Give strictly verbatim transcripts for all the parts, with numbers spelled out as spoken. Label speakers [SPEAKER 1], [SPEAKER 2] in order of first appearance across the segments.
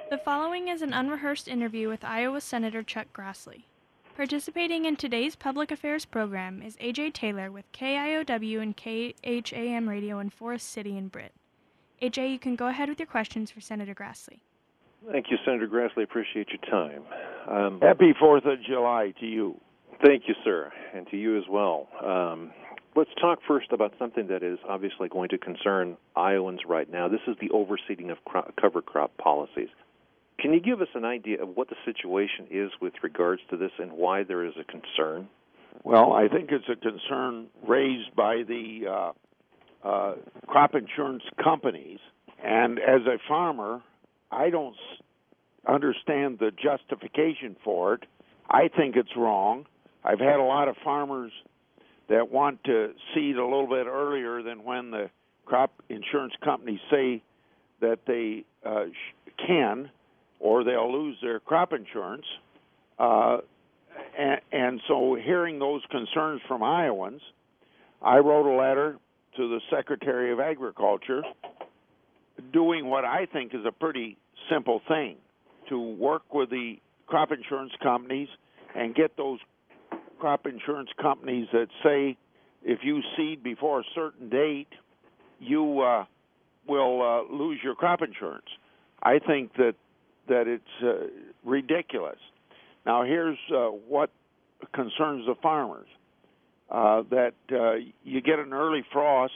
[SPEAKER 1] The following is an unrehearsed interview with Iowa Senator Chuck Grassley. Participating in today's public affairs program is A J Taylor with K I O W and K H A M Radio in Forest City and Britt. A J, you can go ahead with your questions for Senator Grassley.
[SPEAKER 2] Thank you, Senator Grassley. Appreciate your time. Um,
[SPEAKER 3] Happy fourth of July to you.
[SPEAKER 2] Thank you, sir, and to you as well. Um, let's talk first about something that is obviously going to concern Iowans right now. This is the overseeding of cro- cover crop policies. Can you give us an idea of what the situation is with regards to this and why there is a concern?
[SPEAKER 3] Well, I think it's a concern raised by the uh, uh, crop insurance companies. And as a farmer, I don't understand the justification for it. I think it's wrong. I've had a lot of farmers that want to seed a little bit earlier than when the crop insurance companies say that they uh, can, or they'll lose their crop insurance. Uh, and, and so hearing those concerns from Iowans, I wrote a letter to the Secretary of Agriculture doing what I think is a pretty simple thing, to work with the crop insurance companies and get those crop insurance companies that say if you seed before a certain date, you uh, will uh, lose your crop insurance. I think that that it's uh, ridiculous. Now, here's uh, what concerns the farmers, uh, that uh, you get an early frost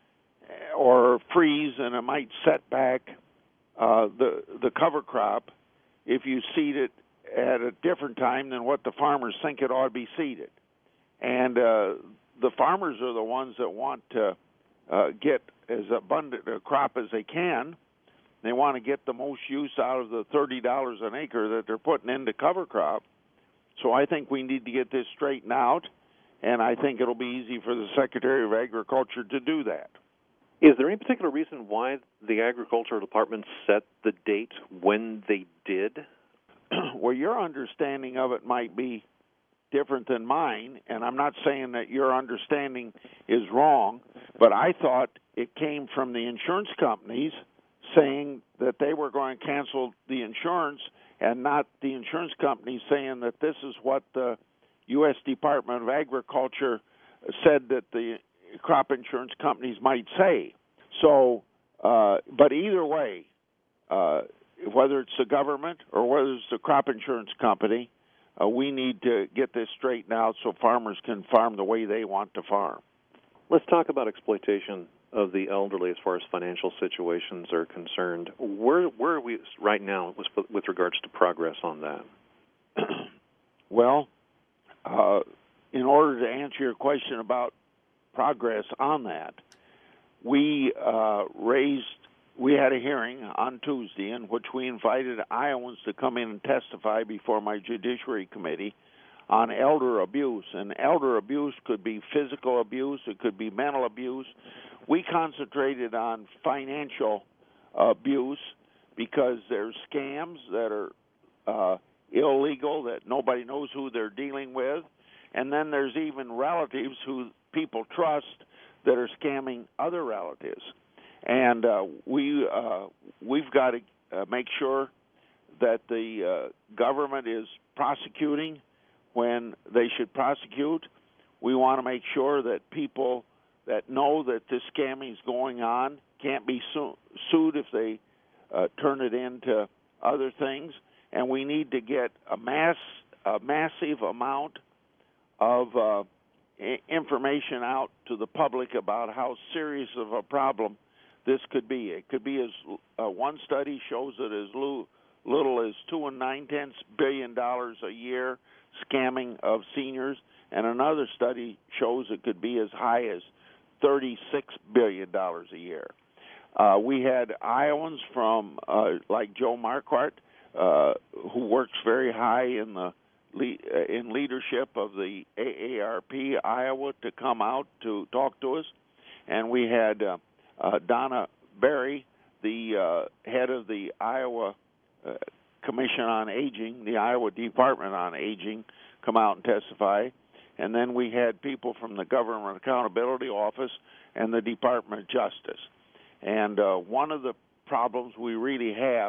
[SPEAKER 3] or freeze, and it might set back uh, the, the cover crop if you seed it at a different time than what the farmers think it ought to be seeded. And uh, the farmers are the ones that want to uh, get as abundant a crop as they can. They want to get the most use out of the thirty dollars an acre that they're putting into cover crop. So I think we need to get this straightened out, and I think it'll be easy for the Secretary of Agriculture to do that.
[SPEAKER 2] Is there any particular reason why the Agricultural Department set the date when they did?
[SPEAKER 3] Well, your understanding of it might be different than mine, and I'm not saying that your understanding is wrong, but I thought it came from the insurance companies saying that they were going to cancel the insurance, and not the insurance companies saying that this is what the U S Department of Agriculture said that the crop insurance companies might say. So, uh, but either way, uh, whether it's the government or whether it's the crop insurance company, uh, we need to get this straightened out so farmers can farm the way they want to farm.
[SPEAKER 2] Let's talk about exploitation of the elderly as far as financial situations are concerned. Where where are we right now with, with regards to progress on that?
[SPEAKER 3] Well, uh, in order to answer your question about progress on that, we uh, raised, we had a hearing on Tuesday in which we invited Iowans to come in and testify before my Judiciary Committee on elder abuse. And elder abuse could be physical abuse, it could be mental abuse. We concentrated on financial abuse because there's scams that are uh, illegal, that nobody knows who they're dealing with. And then there's even relatives who people trust that are scamming other relatives. And uh, we, uh, we've got to uh, make sure that the uh, government is prosecuting when they should prosecute. We want to make sure that people that know that this scamming is going on can't be su- sued if they uh, turn it into other things. And we need to get a mass, a massive amount of uh, I- information out to the public about how serious of a problem this could be. It could be as uh, one study shows that as lo- little as two and nine tenths billion dollars a year scamming of seniors, and another study shows it could be as high as thirty-six billion dollars a year. Uh, we had Iowans from uh, like Joe Marquardt, uh, who works very high in the le- in leadership of the A A R P Iowa, to come out to talk to us, and we had uh, uh, Donna Berry, the uh, head of the Iowa uh, Commission on Aging, the Iowa Department on Aging, come out and testify. And then we had people from the Government Accountability Office and the Department of Justice. And uh, one of the problems we really have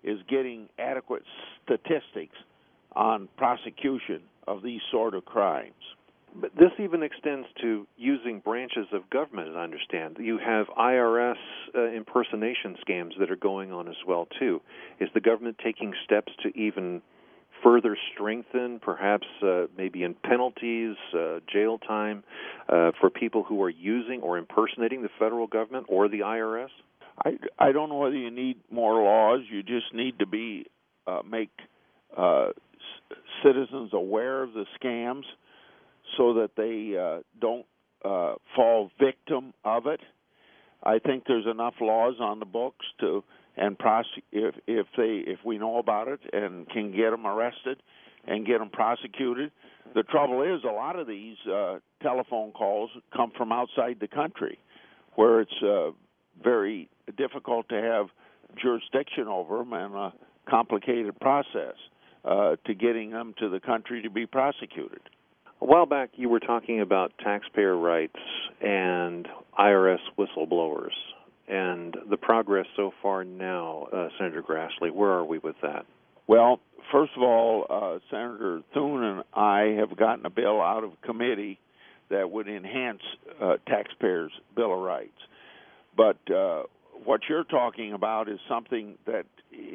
[SPEAKER 3] is getting adequate statistics on prosecution of these sort of crimes.
[SPEAKER 2] But this even extends to using branches of government, as I understand. You have I R S uh, impersonation scams that are going on as well, too. Is the government taking steps to even further strengthen, perhaps uh, maybe in penalties, uh, jail time, uh, for people who are using or impersonating the federal government or the I R S?
[SPEAKER 3] I, I don't know whether you need more laws. You just need to be uh, make uh, c- citizens aware of the scams, so that they uh, don't uh, fall victim of it. I think there's enough laws on the books to, and prosec- if if they if we know about it and can get them arrested and get them prosecuted. The trouble is, a lot of these uh, telephone calls come from outside the country, where it's uh, very difficult to have jurisdiction over them and a complicated process uh, to getting them to the country to be prosecuted.
[SPEAKER 2] A while back, you were talking about taxpayer rights and I R S whistleblowers and the progress so far now, uh, Senator Grassley. Where are we with that?
[SPEAKER 3] Well, first of all, uh, Senator Thune and I have gotten a bill out of committee that would enhance uh, taxpayers' Bill of Rights. But uh, what you're talking about is something that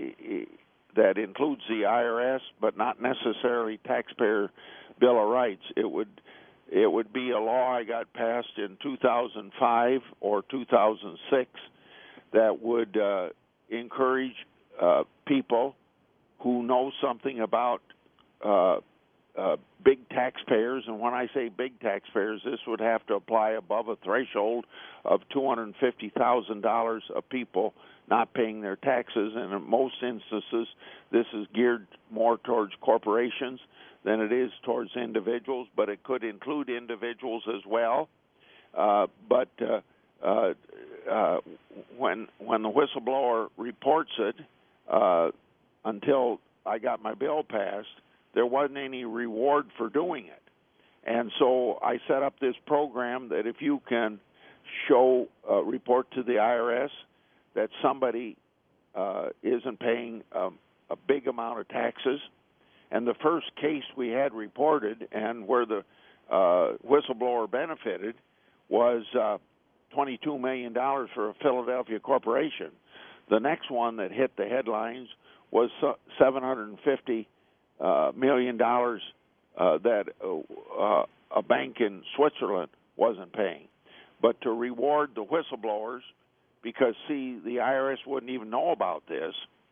[SPEAKER 3] that includes the I R S, but not necessarily taxpayer Bill of Rights. It would it would be a law I got passed in two thousand five or two thousand six that would uh, encourage uh, people who know something about uh, uh, big taxpayers, and when I say big taxpayers, this would have to apply above a threshold of two hundred fifty thousand dollars of people not paying their taxes, and in most instances, this is geared more towards corporations than it is towards individuals, but it could include individuals as well. Uh, but uh, uh, uh, when when the whistleblower reports it, uh, until I got my bill passed, there wasn't any reward for doing it. And so I set up this program that if you can show, uh, report to the I R S that somebody uh, isn't paying um, a big amount of taxes. And the first case we had reported and where the uh, whistleblower benefited was uh, twenty-two million dollars for a Philadelphia corporation. The next one that hit the headlines was seven hundred fifty uh, million dollars uh, that uh, uh, a bank in Switzerland wasn't paying. But to reward the whistleblowers, because, see, the I R S wouldn't even know about this,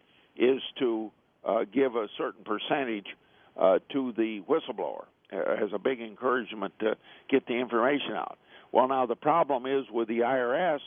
[SPEAKER 3] is to uh, give a certain percentage uh, to the whistleblower uh, as a big encouragement to get the information out. Well, now the problem is with the I R S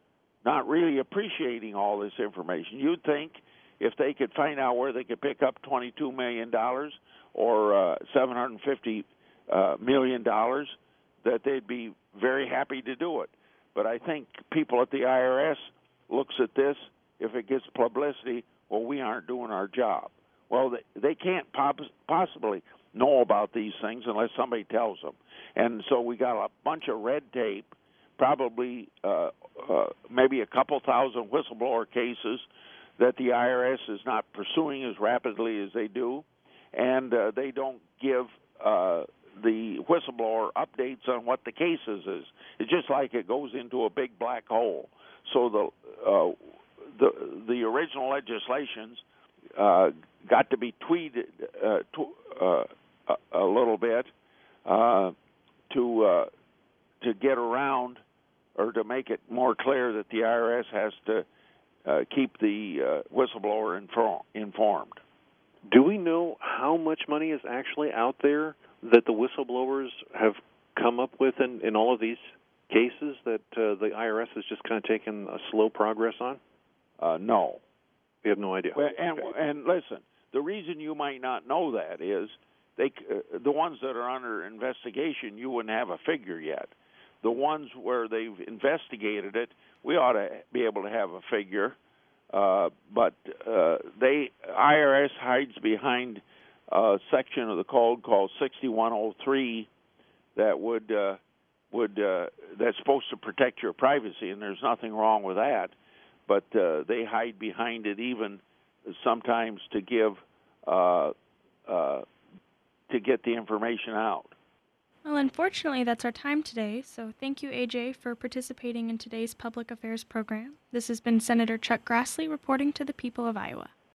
[SPEAKER 3] not really appreciating all this information. You'd think if they could find out where they could pick up twenty-two million dollars or uh, seven hundred fifty uh, million dollars, that they'd be very happy to do it. But I think people at the I R S looks at this, if it gets publicity, well, we aren't doing our job. Well, they, they can't pop- possibly know about these things unless somebody tells them. And so we got a bunch of red tape, probably uh, uh, maybe a couple thousand whistleblower cases that the I R S is not pursuing as rapidly as they do, and uh, they don't give uh, the whistleblower updates on what the cases is. It's just like it goes into a big black hole. So the uh, the the original legislations uh, got to be tweeted uh, to, uh, a, a little bit uh, to uh, to get around or to make it more clear that the I R S has to uh, keep the uh, whistleblower inform- informed.
[SPEAKER 2] Do we know how much money is actually out there that the whistleblowers have come up with in, in all of these cases that uh, the I R S has just kind of taken a slow progress on?
[SPEAKER 3] Uh, no.
[SPEAKER 2] We have no idea.
[SPEAKER 3] Well, and, and listen, the reason you might not know that is they uh, the ones that are under investigation, you wouldn't have a figure yet. The ones where they've investigated it, we ought to be able to have a figure. Uh, but uh, they I R S hides behind a section of the code called sixty-one oh three that would uh, would uh, that's supposed to protect your privacy, and there's nothing wrong with that. But uh, they hide behind it even sometimes to give uh, uh, to get the information out.
[SPEAKER 1] Well, unfortunately, that's our time today, so thank you, A J, for participating in today's Public Affairs program. This has been Senator Chuck Grassley reporting to the people of Iowa.